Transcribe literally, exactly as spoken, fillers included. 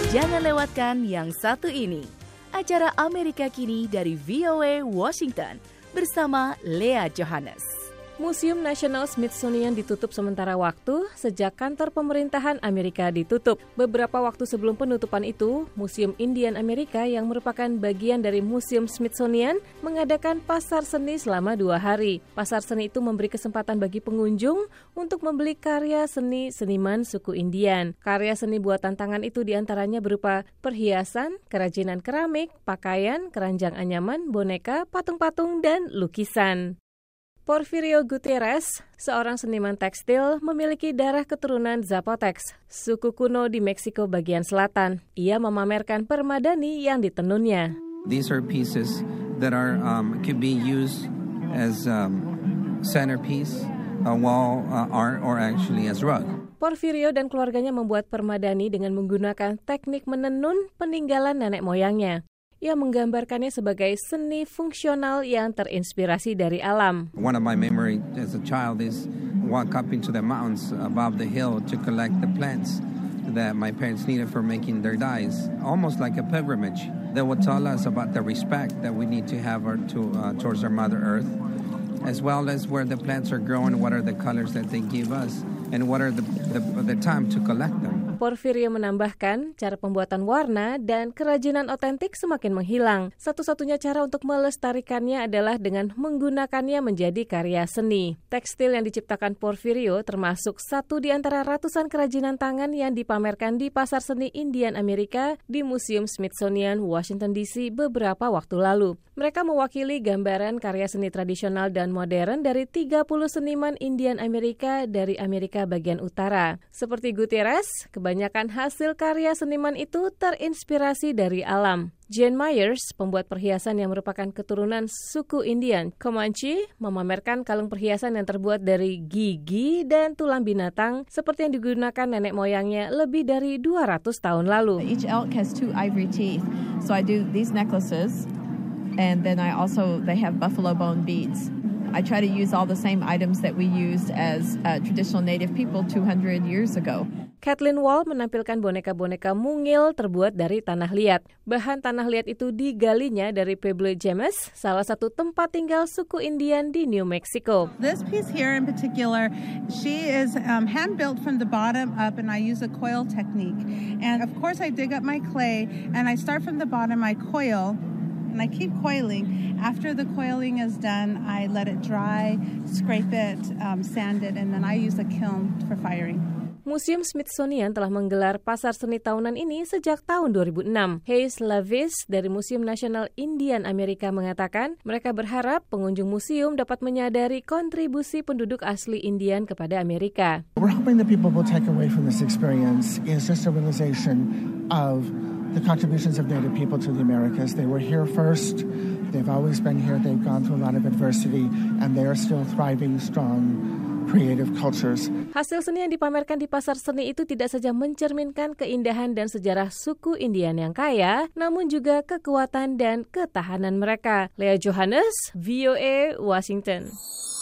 Jangan lewatkan yang satu ini, acara Amerika Kini dari V O A Washington bersama Lea Johannes. Museum Nasional Smithsonian ditutup sementara waktu sejak kantor pemerintahan Amerika ditutup. Beberapa waktu sebelum penutupan itu, Museum Indian Amerika yang merupakan bagian dari Museum Smithsonian mengadakan pasar seni selama dua hari. Pasar seni itu memberi kesempatan bagi pengunjung untuk membeli karya seni seniman suku Indian. Karya seni buatan tangan itu diantaranya berupa perhiasan, kerajinan keramik, pakaian, keranjang anyaman, boneka, patung-patung, dan lukisan. Porfirio Gutierrez, seorang seniman tekstil, memiliki darah keturunan Zapotecs, suku kuno di Meksiko bagian selatan. Ia memamerkan permadani yang ditenunnya. These are pieces that are um, could be used as um, centerpiece, a wall uh, art, or actually as rug. Porfirio dan keluarganya membuat permadani dengan menggunakan teknik menenun peninggalan nenek moyangnya. Ia menggambarkannya sebagai seni fungsional yang terinspirasi dari alam. One of my memories as a child is walk up into the mountains above the hill to collect the plants that my parents needed for making their dyes, almost like a pilgrimage. They would tell us about the respect that we need to have our, to, uh, towards our Mother Earth, as well as where the plants are growing, what are the colors that they give us, and what are the, the, the time to collect them. Porfirio menambahkan, cara pembuatan warna dan kerajinan otentik semakin menghilang. Satu-satunya cara untuk melestarikannya adalah dengan menggunakannya menjadi karya seni. Tekstil yang diciptakan Porfirio termasuk satu di antara ratusan kerajinan tangan yang dipamerkan di Pasar Seni Indian Amerika di Museum Smithsonian, Washington D C beberapa waktu lalu. Mereka mewakili gambaran karya seni tradisional dan modern dari tiga puluh seniman Indian Amerika dari Amerika bagian utara. Seperti Gutierrez, kebanyakan hasil karya seniman itu terinspirasi dari alam. Jane Myers, pembuat perhiasan yang merupakan keturunan suku Indian Comanche, memamerkan kalung perhiasan yang terbuat dari gigi dan tulang binatang seperti yang digunakan nenek moyangnya lebih dari dua ratus tahun lalu. Each elk has two ivory teeth, so I do these necklaces, and then I also they have buffalo bone beads. I try to use all the same items that we used as uh, traditional Native people two hundred years ago. Kathleen Wall menampilkan boneka-boneka mungil terbuat dari tanah liat. Bahan tanah liat itu digalinya dari Pueblo James, salah satu tempat tinggal suku Indian di New Mexico. This piece here in particular, she is um, hand-built from the bottom up, and I use a coil technique. And of course I dig up my clay, and I start from the bottom, I coil, and I keep coiling. After the coiling is done, I let it dry, scrape it, um, sand it, and then I use a kiln for firing. Museum Smithsonian telah menggelar pasar seni tahunan ini sejak tahun dua ribu enam. Hayes Lavis dari Museum Nasional Indian Amerika mengatakan mereka berharap pengunjung museum dapat menyadari kontribusi penduduk asli Indian kepada Amerika. We're hoping that people will take away from this experience is just a realization of the contributions of Native people to the Americas. They were here first. They've always been here. They've gone through a lot of adversity, and they are still thriving, strong, creative cultures. Hasil seni yang dipamerkan di pasar seni itu tidak saja mencerminkan keindahan dan sejarah suku Indian yang kaya, namun juga kekuatan dan ketahanan mereka. Lea Johannes, V O A, Washington.